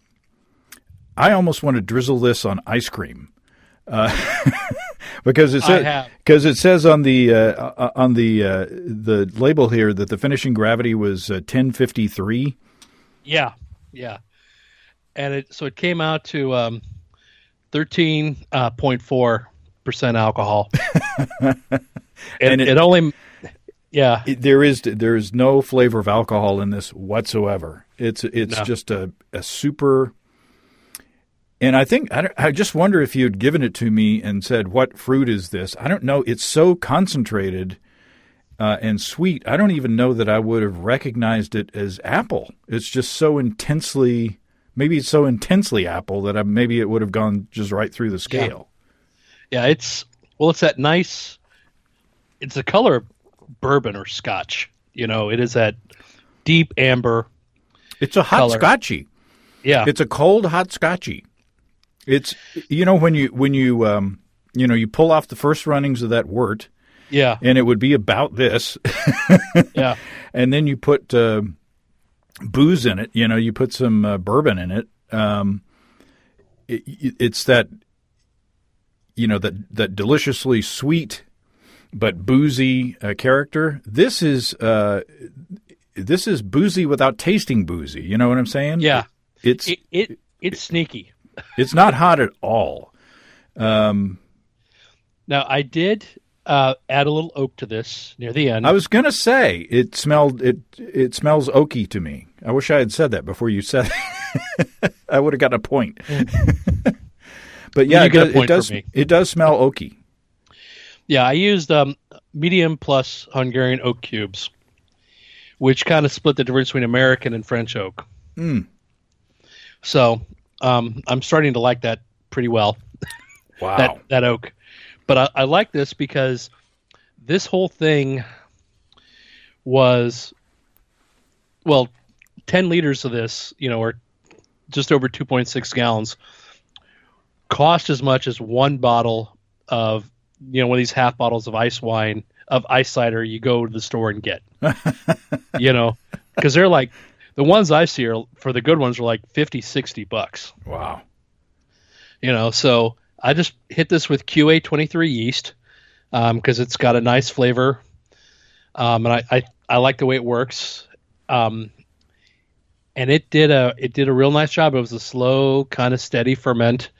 S1: I almost want to drizzle this on ice cream, uh, because it says because it says on the uh, on the uh, the label here that the finishing gravity was uh, ten fifty-three.
S2: Yeah, yeah, and it so it came out to um, thirteen point four percent alcohol, and, and it, it only. Yeah,
S1: it, there is there is no flavor of alcohol in this whatsoever. It's it's no. just a, a super. And I think I, I just wonder if you'd given it to me and said, "What fruit is this?" I don't know. It's so concentrated uh, and sweet. I don't even know that I would have recognized it as apple. It's just so intensely. Maybe it's so intensely apple that I, maybe it would have gone just right through the scale.
S2: Yeah, yeah it's well, it's that nice. It's the color of bourbon or scotch. You know, it is that deep amber.
S1: It's a hot
S2: color.
S1: scotchy.
S2: Yeah.
S1: It's a cold hot scotchy. It's, you know, when you, when you, um, you know, you pull off the first runnings of that wort.
S2: Yeah.
S1: And it would be about this.
S2: Yeah.
S1: And then you put uh, booze in it. You know, you put some uh, bourbon in it. Um, it. It's that, you know, that, that deliciously sweet but boozy uh, character. This is uh, this is boozy without tasting boozy. You know what I'm saying?
S2: Yeah,
S1: it's
S2: it, it it's sneaky.
S1: It's not hot at all. Um,
S2: now I did uh, add a little oak to this near the end.
S1: I was gonna say it smelled it it smells oaky to me. I wish I had said that before you said it. I would have got a point. But yeah, it does, it does it does smell oaky.
S2: Yeah, I used um, medium plus Hungarian oak cubes, which kind of split the difference between American and French oak.
S1: Mm.
S2: So um, I'm starting to like that pretty well.
S1: Wow.
S2: that, that oak. But I, I like this because this whole thing was, well, ten liters of this, you know, or just over two point six gallons, cost as much as one bottle of, you know, one of these half bottles of ice wine, of ice cider you go to the store and get. You know, because they're like, the ones I see are, for the good ones, are like fifty, sixty bucks.
S1: Wow.
S2: You know, so I just hit this with Q A twenty-three yeast because um, it's got a nice flavor. Um, and I, I, I like the way it works. Um, and it did a it did a real nice job. It was a slow, kind of steady ferment.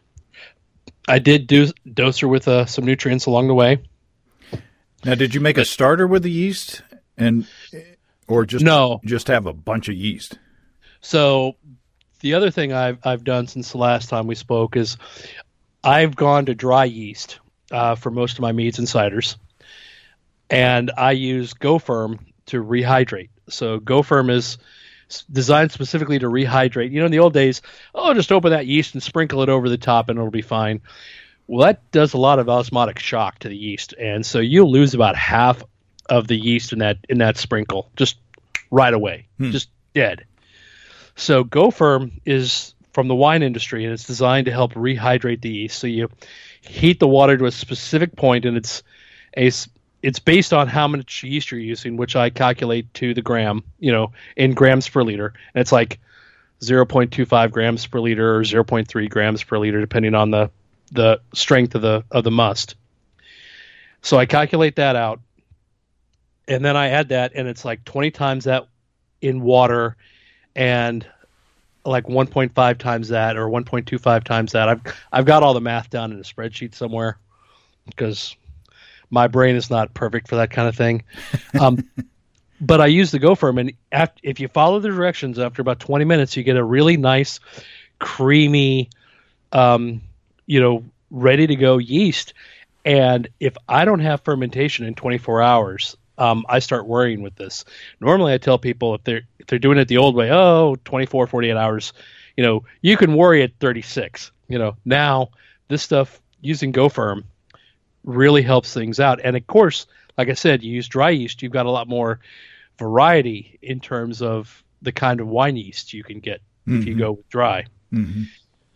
S2: I did do dose her with uh, some nutrients along the way.
S1: Now, did you make a starter with the yeast, and or just
S2: no,
S1: just have a bunch of yeast?
S2: So the other thing I've I've done since the last time we spoke is I've gone to dry yeast uh, for most of my meads and ciders, and I use GoFirm to rehydrate. So GoFirm is designed specifically to rehydrate. You know, in the old days, oh, just open that yeast and sprinkle it over the top and it'll be fine. Well, that does a lot of osmotic shock to the yeast, and so you'll lose about half of the yeast in that in that sprinkle just right away, hmm. just dead. So GoFirm is from the wine industry, and it's designed to help rehydrate the yeast. So you heat the water to a specific point, and it's a it's based on how much yeast you're using, which I calculate to the gram, you know, in grams per liter. And it's like zero point two five grams per liter or zero point three grams per liter, depending on the the strength of the of the must. So I calculate that out, and then I add that, and it's like twenty times that in water, and like one point five times that, or one point two five times that. I've I've got all the math down in a spreadsheet somewhere because my brain is not perfect for that kind of thing. Um, but I use the GoFirm, and after, if you follow the directions, after about twenty minutes, you get a really nice, creamy, um, you know, ready to go yeast. And if I don't have fermentation in twenty-four hours, um, I start worrying with this. Normally I tell people if they're, if they're doing it the old way, oh, twenty-four, forty-eight hours, you know, you can worry at thirty-six, you know. Now this stuff using GoFirm really helps things out. And of course, like I said, you use dry yeast, you've got a lot more variety in terms of the kind of wine yeast you can get mm-hmm. if you go with dry. Mm-hmm.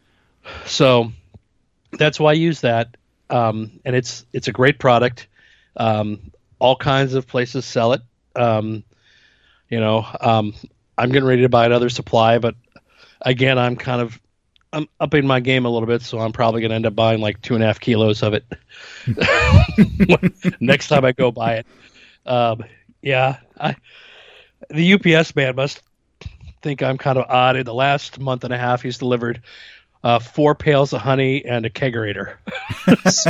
S2: So that's why I use that. Um, and it's it's a great product. Um, all kinds of places sell it. Um, you know, um, I'm getting ready to buy another supply, but again, I'm kind of I'm upping my game a little bit, so I'm probably going to end up buying like two and a half kilos of it next time I go buy it. Um, yeah, I, the U P S man must think I'm kind of odd. In the last month and a half, he's delivered Uh, four pails of honey and a kegerator. So,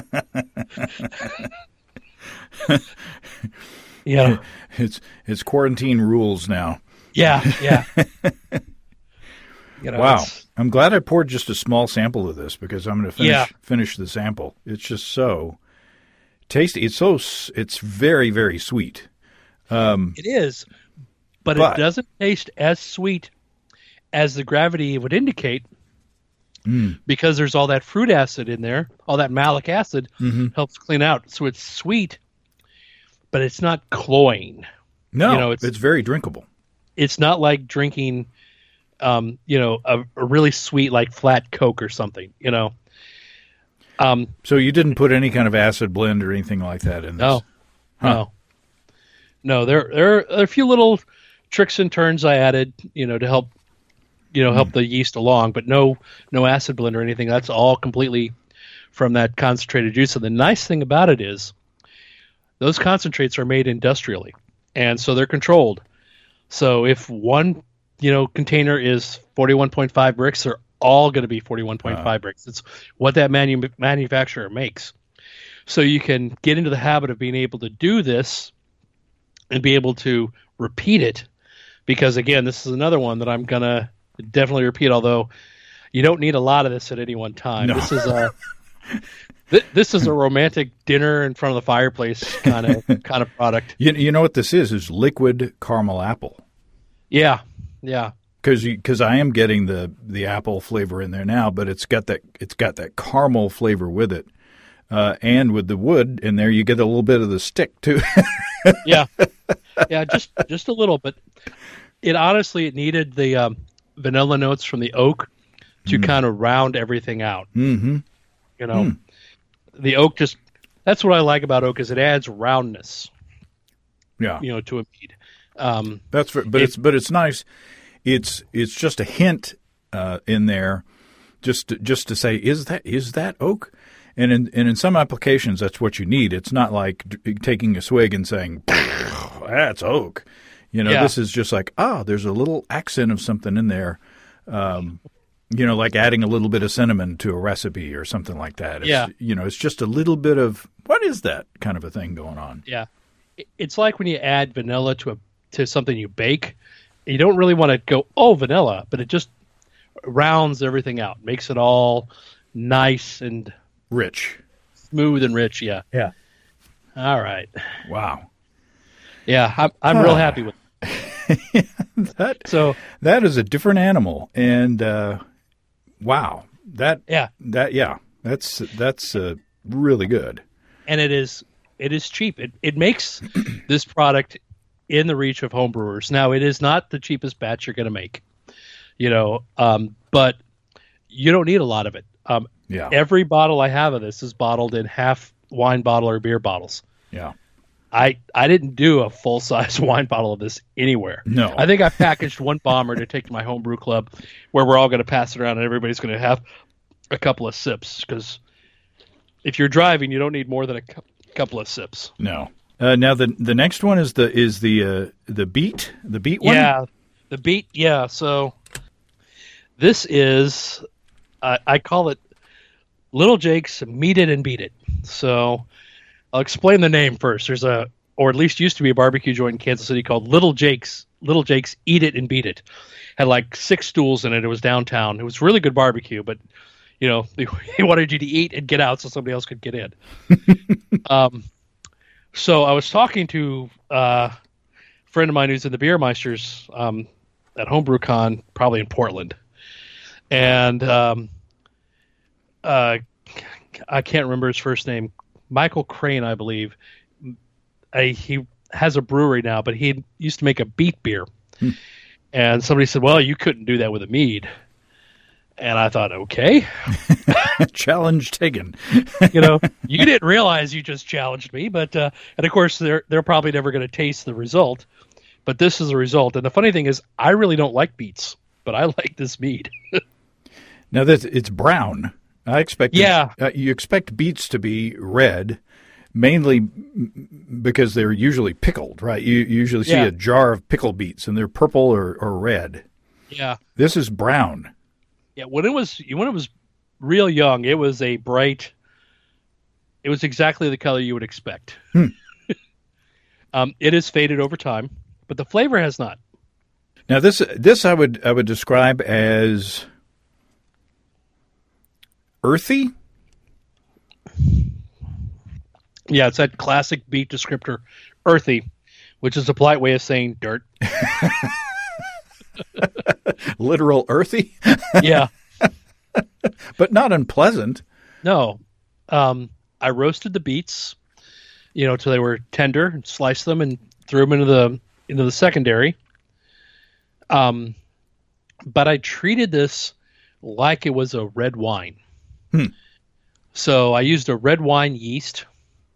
S2: yeah,
S1: it's it's quarantine rules now.
S2: Yeah, yeah. You know,
S1: wow, I'm glad I poured just a small sample of this because I'm going to finish
S2: yeah.
S1: finish the sample. It's just so tasty. It's so it's very very sweet. Um,
S2: it is, but, but it doesn't taste as sweet as the gravity would indicate. Mm. Because there's all that fruit acid in there, all that malic acid mm-hmm. helps clean out. So it's sweet, but it's not cloying.
S1: No,
S2: you know, it's,
S1: it's very drinkable.
S2: It's not like drinking, um, you know, a, a really sweet like flat Coke or something. You know. Um,
S1: so you didn't put any kind of acid blend or anything like that in this?
S2: No,
S1: huh.
S2: no, no. There, there are a few little tricks and turns I added, you know, to help. you know, help mm. the yeast along, but no, no acid blend or anything. That's all completely from that concentrated juice. And the nice thing about it is those concentrates are made industrially, and so they're controlled. So if one, you know, container is forty-one point five bricks, they're all going to be forty-one point five uh. bricks. It's what that manu- manufacturer makes. So you can get into the habit of being able to do this and be able to repeat it, because again, this is another one that I'm going to definitely repeat, although you don't need a lot of this at any one time.
S1: No.
S2: This is a Th- this is a romantic dinner in front of the fireplace kind of kind of product.
S1: You, you know what this is? Is liquid caramel apple.
S2: Yeah, yeah.
S1: Because because I am getting the, the apple flavor in there now, but it's got that it's got that caramel flavor with it, uh, and with the wood in there, you get a little bit of the stick too.
S2: yeah, yeah, just just a little, but it honestly it needed the um, vanilla notes from the oak to mm. kind of round everything out.
S1: Mm-hmm.
S2: You know,
S1: mm.
S2: the oak just that's what I like about oak is it adds roundness.
S1: Yeah,
S2: you know, to a mead. Um,
S1: that's for, but it, it's but it's nice. It's it's just a hint uh, in there, just to, just to say is that is that oak, and in and in some applications that's what you need. It's not like d- taking a swig and saying that's oak, you know. Yeah. This is just like ah, oh, there's a little accent of something in there, um, you know, like adding a little bit of cinnamon to a recipe or something like that. It's,
S2: yeah,
S1: you know, it's just a little bit of what is that kind of a thing going on.
S2: Yeah, it's like when you add vanilla to a to something you bake. You don't really want to go, oh, vanilla, but it just rounds everything out, makes it all nice and
S1: rich,
S2: smooth and rich. Yeah,
S1: yeah.
S2: All right.
S1: Wow.
S2: Yeah, I'm I'm ah. real happy with
S1: it. that. So that is a different animal, and uh, wow, that
S2: yeah,
S1: that yeah, that's that's uh, really good.
S2: And it is it is cheap. It it makes this product in the reach of homebrewers. Now, it is not the cheapest batch you're going to make, you know, um, but you don't need a lot of it. Um,
S1: yeah.
S2: Every bottle I have of this is bottled in half wine bottle or beer bottles.
S1: Yeah.
S2: I I didn't do a full-size wine bottle of this anywhere.
S1: No.
S2: I think I packaged one bomber to take to my homebrew club where we're all going to pass it around and everybody's going to have a couple of sips because if you're driving, you don't need more than a cu- couple of sips.
S1: No. Uh, now the the next one is the is the uh, the beet the beet one.
S2: Yeah, the beet. Yeah, so this is uh, I call it Little Jake's Meat It and Beat It. So I'll explain the name first. There's a or at least used to be a barbecue joint in Kansas City called Little Jake's Little Jake's Eat It and Beat It. Had like six stools in it. It was downtown. It was really good barbecue, but you know they, they wanted you to eat and get out so somebody else could get in. um. So I was talking to uh, a friend of mine who's in the Beer Meisters um, at HomebrewCon, probably in Portland. And um, uh, I can't remember his first name. Michael Crane, I believe. I, he has a brewery now, but he used to make a beet beer. Hmm. And somebody said, well, you couldn't do that with a mead. And I thought, okay.
S1: Challenge taken.
S2: You know, you didn't realize you just challenged me, but uh, and of course they're they're probably never going to taste the result, but this is the result. And the funny thing is, I really don't like beets, but I like this mead.
S1: Now that it's brown, I expect.
S2: Yeah,
S1: uh, you expect beets to be red, mainly because they're usually pickled, right? You, you usually see
S2: yeah.
S1: a jar of pickled beets, and they're purple or, or red.
S2: Yeah,
S1: this is brown.
S2: Yeah, when it was when it was real young, it was a bright. It was exactly the color you would expect.
S1: Hmm.
S2: um, it has faded over time, but the flavor has not.
S1: Now this this I would I would describe as earthy.
S2: Yeah, it's that classic beet descriptor, earthy, which is a polite way of saying dirt.
S1: Literal earthy?
S2: Yeah.
S1: But not unpleasant.
S2: No. Um, I roasted the beets, you know, till they were tender, and sliced them and threw them into the into the secondary. Um, but I treated this like it was a red wine.
S1: Hmm.
S2: So I used a red wine yeast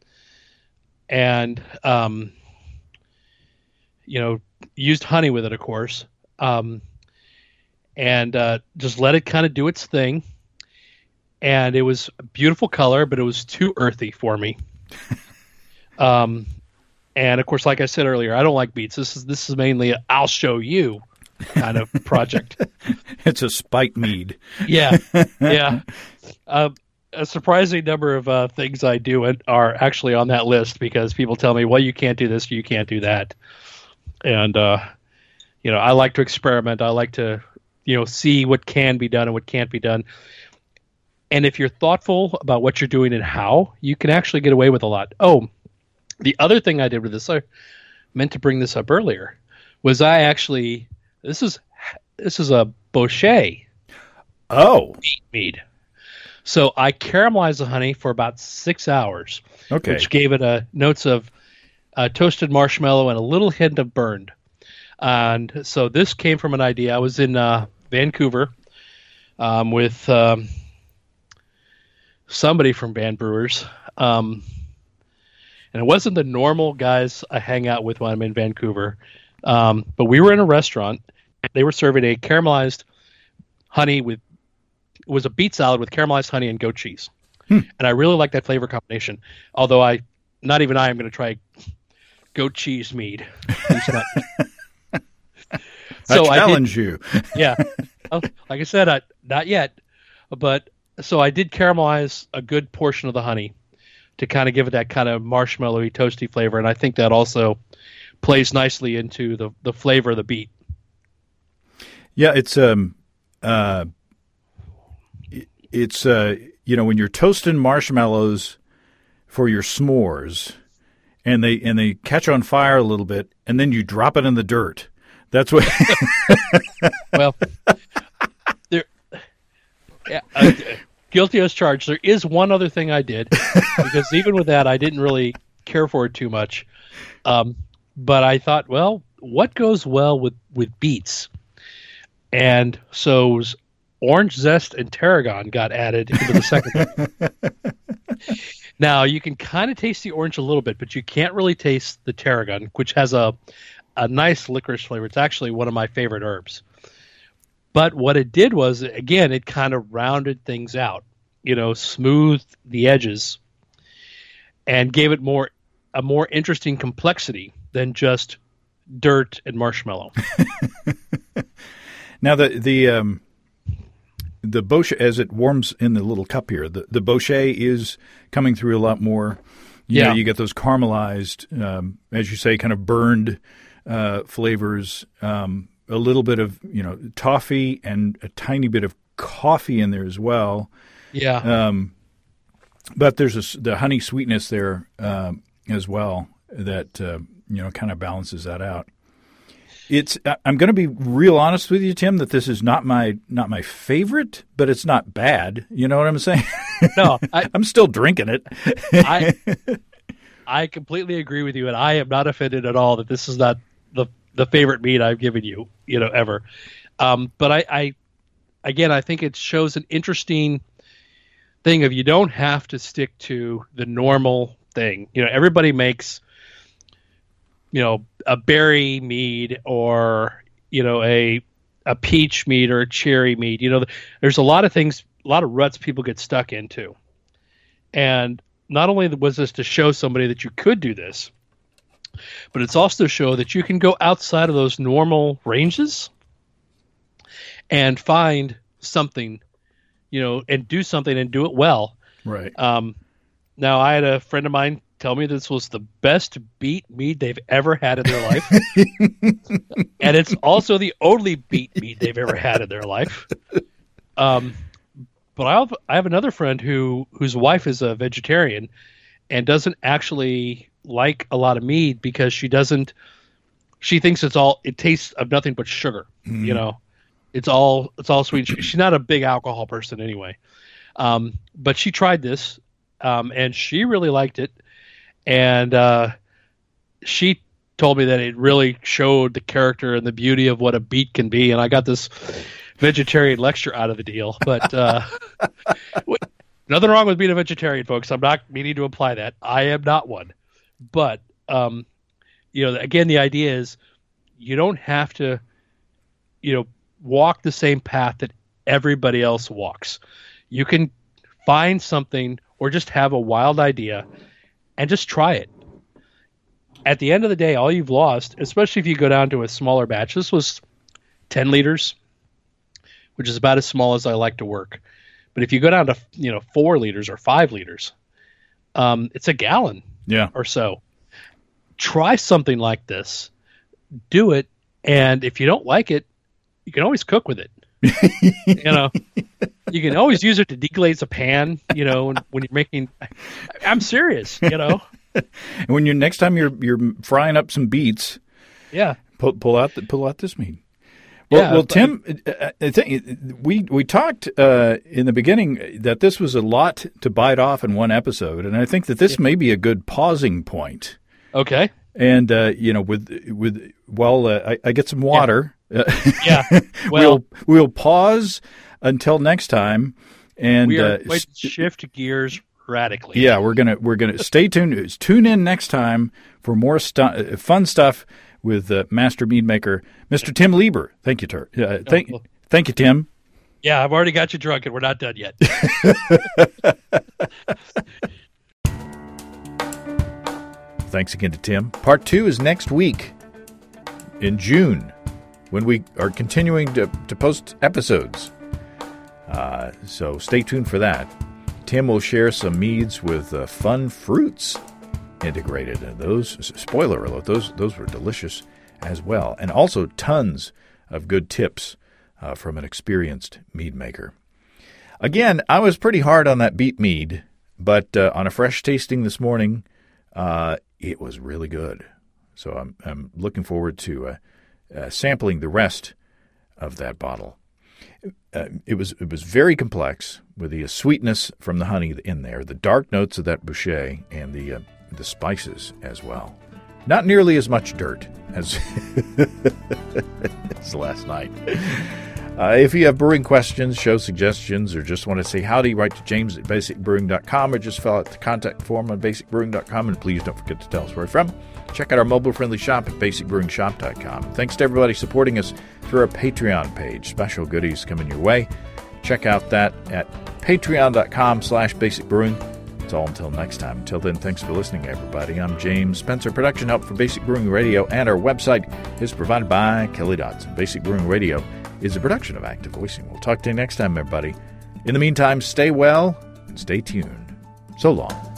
S2: and, um, you know, used honey with it, of course. Um, and uh, just let it kind of do its thing. And it was a beautiful color, but it was too earthy for me. um, and of course, like I said earlier, I don't like beets. This is this is mainly a I'll show you kind of project.
S1: It's a spite mead.
S2: Yeah, yeah. Uh, a surprising number of uh, things I do are actually on that list because people tell me, well, you can't do this, you can't do that. And, uh, you know, I like to experiment. I like to, you know, see what can be done and what can't be done. And if you're thoughtful about what you're doing and how, you can actually get away with a lot. Oh, the other thing I did with this, I meant to bring this up earlier, was I actually, this is this is a Bochet
S1: Oh.
S2: beet mead. So I caramelized the honey for about six hours,
S1: Okay.
S2: which gave it a notes of uh, toasted marshmallow and a little hint of burned. And so this came from an idea. I was in uh, Vancouver um, with um, somebody from Van Brewers. Um, and it wasn't the normal guys I hang out with when I'm in Vancouver. Um, but we were in a restaurant. They were serving a caramelized honey with, it was a beet salad with caramelized honey and goat cheese.
S1: Hmm.
S2: And I really like that flavor combination. Although I, not even I am going to try goat cheese mead.
S1: So
S2: I
S1: challenge
S2: did,
S1: you.
S2: yeah. Like I said, I, not yet. But so I did caramelize a good portion of the honey to kind of give it that kind of marshmallowy, toasty flavor. And I think that also plays nicely into the, the flavor of the beet.
S1: Yeah, it's um, uh, it's uh, you know, when you're toasting marshmallows for your s'mores, and they and they catch on fire a little bit, and then you drop it in the dirt. That's what.
S2: Well, there, yeah, uh, guilty as charged. There is one other thing I did, because even with that, I didn't really care for it too much. Um, but I thought, well, what goes well with with beets? And so it was orange zest and tarragon got added into the second one. Now, you can kind of taste the orange a little bit, but you can't really taste the tarragon, which has a, a nice licorice flavor. It's actually one of my favorite herbs. But what it did was, again, it kind of rounded things out, you know, smoothed the edges and gave it more a more interesting complexity than just dirt and marshmallow.
S1: Now the the um, the Bochet, as it warms in the little cup here, the the Bochet is coming through a lot more. You
S2: Yeah,
S1: know, you get those caramelized, um, as you say, kind of burned uh, flavors. Um, a little bit of you know toffee and a tiny bit of coffee in there as well.
S2: yeah,
S1: Um, but there's a, the honey sweetness there um, as well that uh, you know kind of balances that out. It's. I'm going to be real honest with you, Tim, that this is not my not my favorite, but it's not bad. You know what I'm saying?
S2: no, I,
S1: I'm still drinking it.
S2: I I completely agree with you, and I am not offended at all that this is not the the favorite meat I've given you, you know, ever. Um, but I, I, again, I think it shows an interesting thing of you don't have to stick to the normal thing. You know, everybody makes, you know, a berry mead or, you know, a a peach mead or a cherry mead. You know, there's a lot of things, a lot of ruts people get stuck into. And not only was this to show somebody that you could do this, but it's also to show that you can go outside of those normal ranges and find something, you know, and do something and do it well.
S1: Right.
S2: Um, now, I had a friend of mine tell me this was the best beet mead they've ever had in their life. And it's also the only beet mead they've ever had in their life. Um, but I have, I have another friend who whose wife is a vegetarian and doesn't actually like a lot of mead because she doesn't she thinks it's all it tastes of nothing but sugar. Mm. You know, it's all it's all sweet. She's not a big alcohol person anyway. Um, but she tried this um, and she really liked it. And uh, she told me that it really showed the character and the beauty of what a beet can be. And I got this vegetarian lecture out of the deal. But uh, nothing wrong with being a vegetarian, folks. I'm not meaning to imply that. I am not one. But, um, you know, again, the idea is you don't have to, you know, walk the same path that everybody else walks. You can find something or just have a wild idea and just try it. At the end of the day, all you've lost, especially if you go down to a smaller batch, this was ten liters, which is about as small as I like to work. But if you go down to, you know, four liters or five liters, um, it's a gallon
S1: yeah.
S2: or so. Try something like this. Do it. And if you don't like it, you can always cook with it. You know, You can always use it to deglaze a pan, you know, when, when you're making. I'm serious, you know.
S1: And when you next time you're you're frying up some beets,
S2: yeah,
S1: pull, pull out the, pull out this meat. Well,
S2: yeah,
S1: well,
S2: but,
S1: Tim, I think we we talked uh, in the beginning that this was a lot to bite off in one episode, and I think that this yeah. may be a good pausing point.
S2: Okay.
S1: And uh, you know, with with well, uh, I, I get some water.
S2: Yeah. yeah.
S1: Well, we'll we'll pause until next time, and
S2: we are
S1: uh,
S2: going to shift gears radically.
S1: Yeah, we're gonna we're gonna stay tuned. Tune in next time for more stu- fun stuff with uh, Master Mead Maker, Mister Tim Lieber. Thank you, Tur. Uh, thank, oh, thank you, Tim.
S2: Yeah, I've already got you drunk, and we're not done yet.
S1: Thanks again to Tim. Part two is next week in June, when we are continuing to, to post episodes. Uh, so stay tuned for that. Tim will share some meads with uh, fun fruits integrated. And those, spoiler alert, those those were delicious as well. And also tons of good tips uh, from an experienced mead maker. Again, I was pretty hard on that beet mead, but uh, on a fresh tasting this morning, uh, it was really good. So I'm I'm looking forward to uh, uh, sampling the rest of that bottle. Uh, it was it was very complex with the uh, sweetness from the honey in there, the dark notes of that bouquet, and the uh, the spices as well. Not nearly as much dirt as, as last night. Uh, if you have brewing questions, show suggestions, or just want to say howdy, write to James at basic brewing dot com, or just fill out the contact form on basic brewing dot com, and please don't forget to tell us where you're from. Check out our mobile-friendly shop at basic brewing shop dot com. Thanks to everybody supporting us through our Patreon page. Special goodies coming your way. Check out that at patreon dot com slash basic brewing. It's all until next time. Until then, thanks for listening, everybody. I'm James Spencer. Production help for Basic Brewing Radio, and our website is provided by Kelly Dodson. Basic Brewing Radio is a production of Active Voicing. We'll talk to you next time, everybody. In the meantime, stay well and stay tuned. So long.